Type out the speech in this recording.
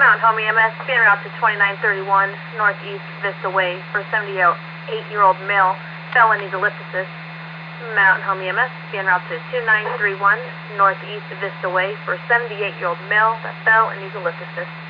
Mountain Home EMS, being route to 2931 Northeast Vista Way for a 78-year-old male, fell and needs a lift assist. Mountain Home EMS, being route to 2931 Northeast Vista Way for a 78-year-old male that fell and needs a lift assist.